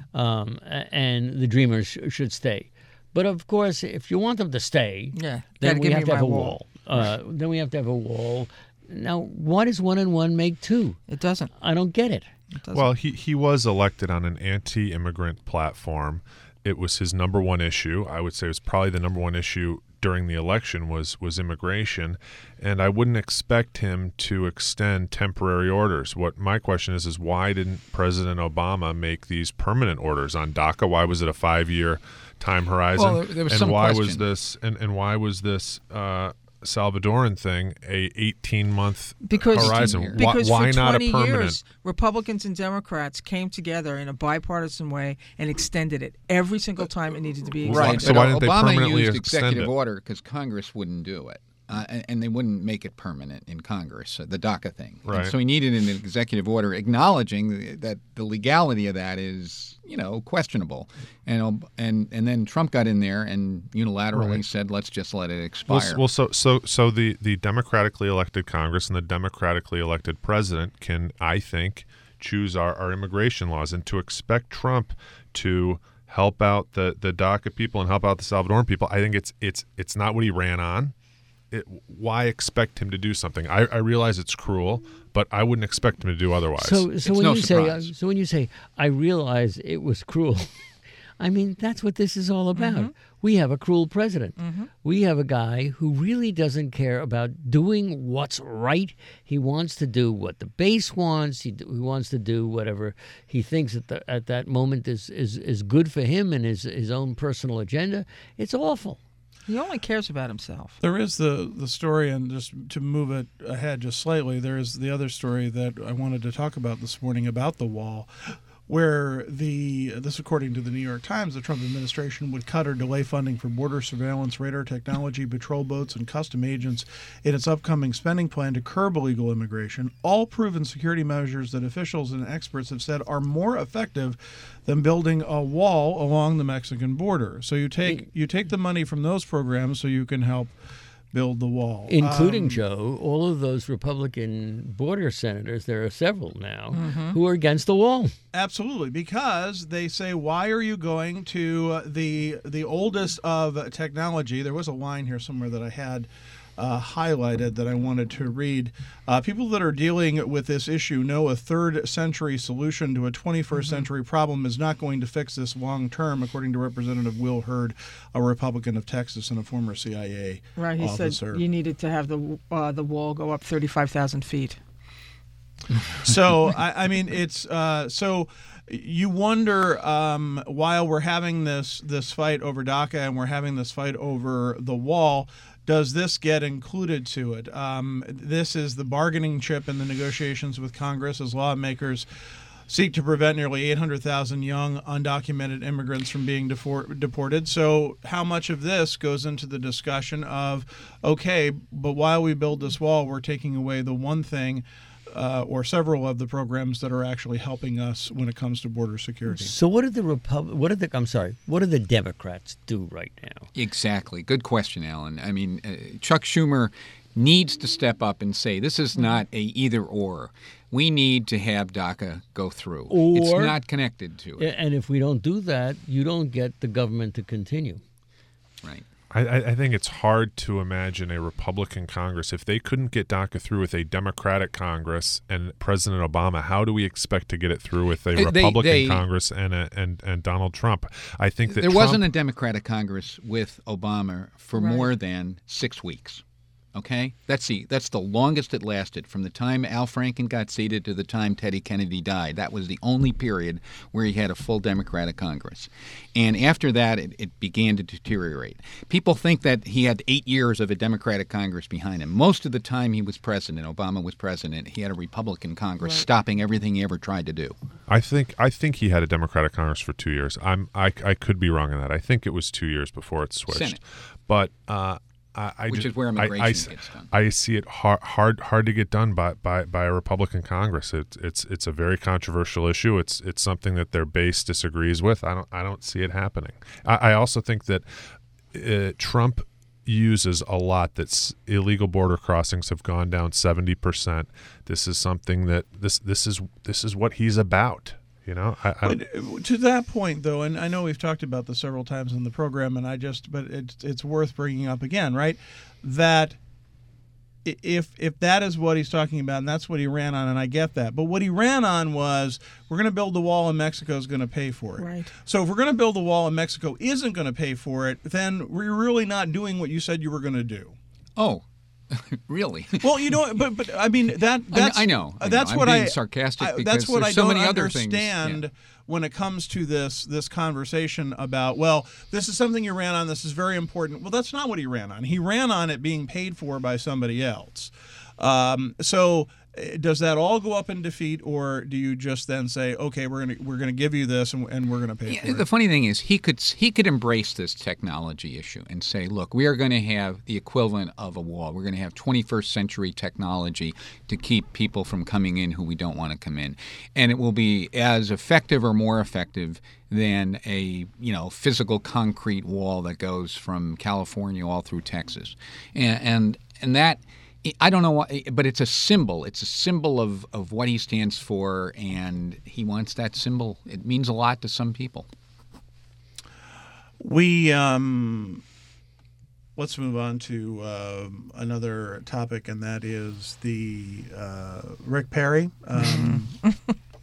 and the Dreamers should stay. But of course, if you want them to stay, then we have to have a wall. Then we have to have a wall. Now, why does 1 and 1 make 2? It doesn't. I don't get it. Well, he was elected on an anti-immigrant platform. It was his number one issue. I would say it was probably the number one issue during the election was immigration, and I wouldn't expect him to extend temporary orders. What my question is why didn't President Obama make these permanent orders on DACA? Why was it a 5-year time horizon? Well, there was and some why question. was this and why was this Salvadoran thing a 18-month horizon? Because why for not 20 a permanent? years, Republicans and Democrats came together in a bipartisan way and extended it every single time it needed to be extended. Right. So why didn't they Obama permanently used extend executive it? order because Congress wouldn't do it. And they wouldn't make it permanent in Congress, the DACA thing. Right. And so he needed an executive order acknowledging that the legality of that is, questionable. And then Trump got in there and unilaterally said, let's just let it expire. Well, so the democratically elected Congress and the democratically elected president can, I think, choose our immigration laws, and to expect Trump to help out the DACA people and help out the Salvadoran people, I think it's not what he ran on. Why expect him to do something? I realize it's cruel, but I wouldn't expect him to do otherwise. So when you say I realize it was cruel, I mean that's what this is all about. Mm-hmm. We have a cruel president. Mm-hmm. We have a guy who really doesn't care about doing what's right. He wants to do what the base wants. He wants to do whatever he thinks at that moment is good for him and his own personal agenda. It's awful. He only cares about himself. There is the story, and just to move it ahead just slightly, there is the other story that I wanted to talk about this morning about the wall, where this according to the New York Times, the Trump administration would cut or delay funding for border surveillance, radar technology, patrol boats, and custom agents in its upcoming spending plan to curb illegal immigration, all proven security measures that officials and experts have said are more effective than building a wall along the Mexican border. So you take the money from those programs so you can help build the wall. Including, Joe, all of those Republican border senators, there are several now, who are against the wall. Absolutely, because they say, why are you going to the oldest of technology? There was a line here somewhere that I had highlighted that I wanted to read. People that are dealing with this issue know a third-century solution to a 21st-century problem is not going to fix this long-term, according to Representative Will Hurd, a Republican of Texas and a former CIA He officer. said you needed to have the wall go up 35,000 feet. So, I mean, it's so you wonder, while we're having this fight over DACA and we're having this fight over the wall, does this get included to it? This is the bargaining chip in the negotiations with Congress as lawmakers seek to prevent nearly 800,000 young undocumented immigrants from being deported. So how much of this goes into the discussion of, okay, but while we build this wall, we're taking away the one thing or several of the programs that are actually helping us when it comes to border security. So what do the Democrats do right now? Exactly. Good question, Alan. I mean, Chuck Schumer needs to step up and say this is not a either or. We need to have DACA go through. It's not connected to it. And if we don't do that, you don't get the government to continue. Right. I think it's hard to imagine a Republican Congress. If they couldn't get DACA through with a Democratic Congress and President Obama, how do we expect to get it through with a Republican Congress and Donald Trump? I think that there wasn't a Democratic Congress with Obama for more than 6 weeks. Okay, that's the longest it lasted, from the time Al Franken got seated to the time Teddy Kennedy died. That was the only period where he had a full Democratic Congress. And after that, it began to deteriorate. People think that he had 8 years of a Democratic Congress behind him. Most of the time he was president, Obama was president, he had a Republican Congress stopping everything he ever tried to do. I think he had a Democratic Congress for 2 years. I could be wrong on that. I think it was 2 years before it switched. Senate. But which is where immigration gets done. I see it hard to get done by a Republican Congress. It's a very controversial issue. It's something that their base disagrees with. I don't see it happening. I also think that Trump uses a lot that illegal border crossings have gone down 70%. This is something that this is what he's about. You know, to that point, though, and I know we've talked about this several times in the program, but it's worth bringing up again, right? That if that is what he's talking about, and that's what he ran on, and I get that, but what he ran on was, we're going to build the wall and Mexico is going to pay for it. Right. So if we're going to build the wall and Mexico isn't going to pay for it, then we're really not doing what you said you were going to do. Oh. Really? Well, you know, but I mean that's I know. That's I'm what being sarcastic because that's what there's I so don't many other understand things. when it comes to this conversation about, well, this is something you ran on. This is very important. Well, that's not what he ran on. He ran on it being paid for by somebody else. So does that all go up in defeat, or do you just then say, okay, we're gonna give you this and we're gonna pay for it? The funny thing is, he could embrace this technology issue and say, look, we are going to have the equivalent of a wall. We're going to have 21st century technology to keep people from coming in who we don't want to come in, and it will be as effective or more effective than a physical concrete wall that goes from California all through Texas, and that. I don't know why, but it's a symbol. It's a symbol of what he stands for, and he wants that symbol. It means a lot to some people. We let's move on to another topic, and that is the Rick Perry. Why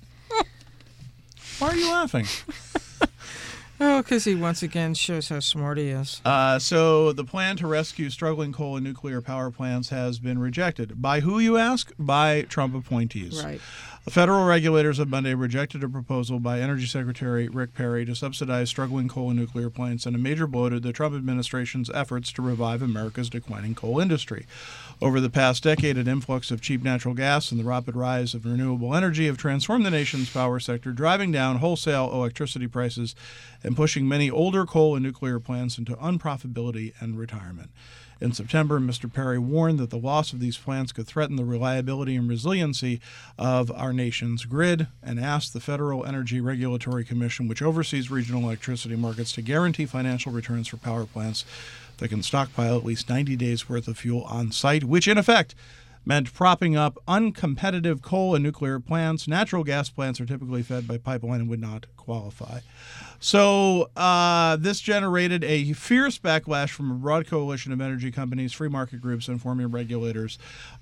are you laughing? Oh, because he once again shows how smart he is. So the plan to rescue struggling coal and nuclear power plants has been rejected. By who, you ask? By Trump appointees. Right. Federal regulators on Monday rejected a proposal by Energy Secretary Rick Perry to subsidize struggling coal and nuclear plants, and a major blow to the Trump administration's efforts to revive America's declining coal industry. Over the past decade, an influx of cheap natural gas and the rapid rise of renewable energy have transformed the nation's power sector, driving down wholesale electricity prices and pushing many older coal and nuclear plants into unprofitability and retirement. In September, Mr. Perry warned that the loss of these plants could threaten the reliability and resiliency of our nation's grid, and asked the Federal Energy Regulatory Commission, which oversees regional electricity markets, to guarantee financial returns for power plants that can stockpile at least 90 days' worth of fuel on site, which in effect meant propping up uncompetitive coal and nuclear plants. Natural gas plants are typically fed by pipeline and would not qualify. So this generated a fierce backlash from a broad coalition of energy companies, free market groups, and formula regulators,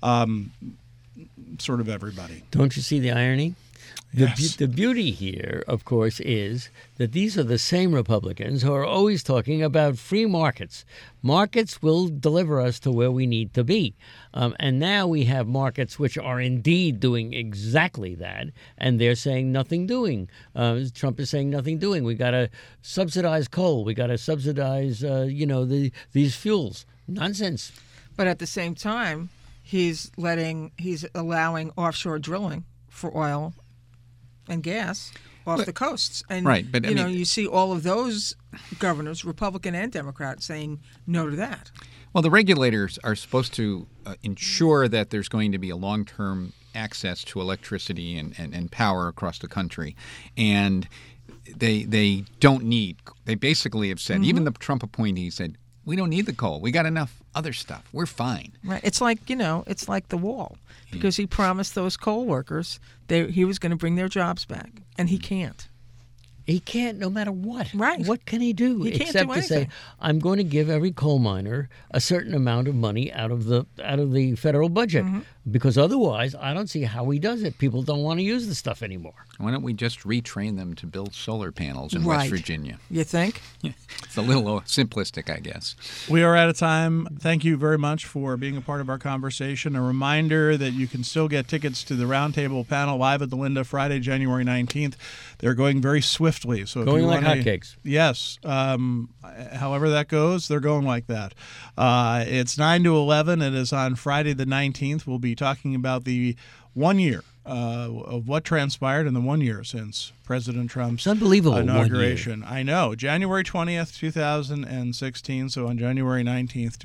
sort of everybody. Don't you see the irony? Yes. The beauty here, of course, is that these are the same Republicans who are always talking about free markets. Markets will deliver us to where we need to be. And now we have markets which are indeed doing exactly that, and they're saying nothing doing. Trump is saying nothing doing. We got to subsidize coal. We got to subsidize, these fuels. Nonsense. But at the same time, he's allowing offshore drilling for oil and gas off the coasts. And, right, but you see all of those governors, Republican and Democrat, saying no to that. Well, the regulators are supposed to ensure that there's going to be a long-term access to electricity and power across the country. And they don't need – they basically have said, even the Trump appointee said, we don't need the coal. We got enough other stuff. We're fine. Right. It's like, it's like the wall, because he promised those coal workers he was going to bring their jobs back, and he can't. He can't, no matter what. Right. What can he do He can't except do to say, anything. I'm going to give every coal miner a certain amount of money out of the federal budget, because otherwise I don't see how he does it. People don't want to use the stuff anymore. Why don't we just retrain them to build solar panels in Right. West Virginia? You think? It's a little simplistic, I guess. We are out of time. Thank you very much for being a part of our conversation. A reminder that you can still get tickets to the Roundtable panel live at the Linda Friday, January 19th. They're going very swiftly. So if Going you like wanna- hotcakes. Yes. However that goes, they're going like that. It's 9 to 11. It is on Friday the 19th. We'll be talking about the 1 year of what transpired in the 1 year since President Trump's It's unbelievable. 1 year. inauguration. I know. January 20th, 2016. So on January 19th,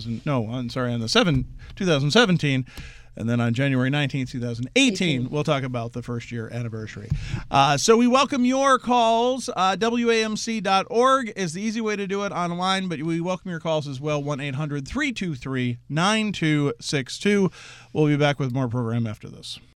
2017. And then on January 19th, 2018, we'll talk about the first year anniversary. So we welcome your calls. WAMC.org is the easy way to do it online, but we welcome your calls as well. 1-800-323-9262. We'll be back with more program after this.